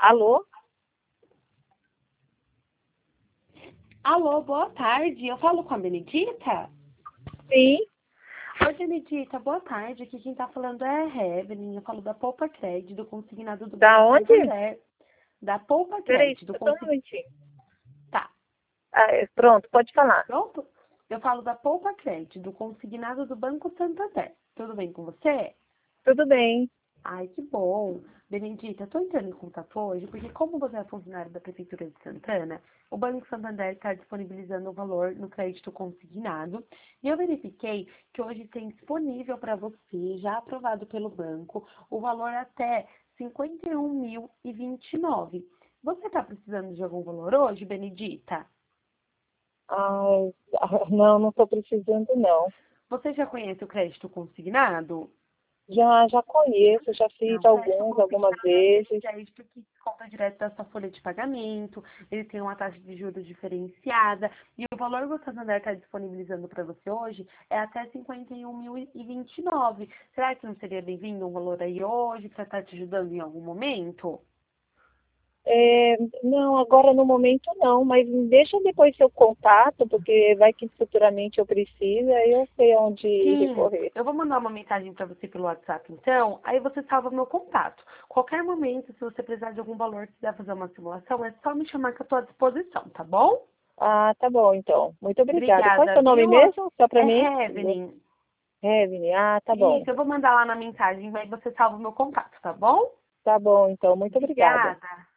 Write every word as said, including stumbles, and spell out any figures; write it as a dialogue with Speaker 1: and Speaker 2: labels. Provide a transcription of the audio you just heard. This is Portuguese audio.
Speaker 1: Alô?
Speaker 2: Alô, boa tarde. Eu falo com a Benedita?
Speaker 1: Sim.
Speaker 2: Oi, Benedita, boa tarde. Aqui quem tá falando é a Evelyn. Eu falo da Poupa Cred, do consignado do
Speaker 1: Da
Speaker 2: Banco
Speaker 1: onde?
Speaker 2: Santander. Da Poupa
Speaker 1: Peraí,
Speaker 2: Cred, do
Speaker 1: só um
Speaker 2: consignado.
Speaker 1: minutinho.
Speaker 2: Tá,
Speaker 1: Ah, é, pronto, pode falar.
Speaker 2: pronto? Eu falo da Poupa Cred, do consignado do Banco Santander. Tudo bem com você?
Speaker 1: Tudo bem.
Speaker 2: Ai, que bom. Benedita, estou entrando em contato hoje porque, como você é funcionário da Prefeitura de Santana, o Banco Santander está disponibilizando o valor no crédito consignado. E eu verifiquei que hoje tem disponível para você, já aprovado pelo banco, o valor até cinquenta e um mil e vinte e nove. Você está precisando de algum valor hoje, Benedita?
Speaker 1: Ah, não, não estou precisando, não.
Speaker 2: Você já conhece o crédito consignado?
Speaker 1: Já, já conheço, já fiz
Speaker 2: Não, crédito
Speaker 1: alguns, algumas
Speaker 2: consignado é aquele
Speaker 1: vezes.
Speaker 2: crédito que conta direto da sua folha de pagamento, ele tem uma taxa de juros diferenciada, e o valor que o Santander está disponibilizando para você hoje é até cinquenta e um mil e vinte e nove. Será que não seria bem-vindo um valor aí hoje para estar te ajudando em algum momento?
Speaker 1: É, não, agora no momento não, mas deixa depois seu contato, porque vai que futuramente eu precise, aí eu sei onde
Speaker 2: Sim,
Speaker 1: recorrer.
Speaker 2: eu vou mandar uma mensagem para você pelo WhatsApp, então, aí você salva meu contato. Qualquer momento, se você precisar de algum valor, quiser fazer uma simulação, é só me chamar que eu estou à disposição, tá bom?
Speaker 1: Ah, tá bom, então. Muito obrigada. Qual é o
Speaker 2: Obrigada,
Speaker 1: seu nome
Speaker 2: viu?
Speaker 1: mesmo? Só para mim?
Speaker 2: É Evelyn.
Speaker 1: Evelyn. Ah, tá bom.
Speaker 2: Isso, eu vou mandar lá na mensagem, aí você salva o meu contato, tá bom?
Speaker 1: Tá bom, então. Muito obrigada.
Speaker 2: Obrigada.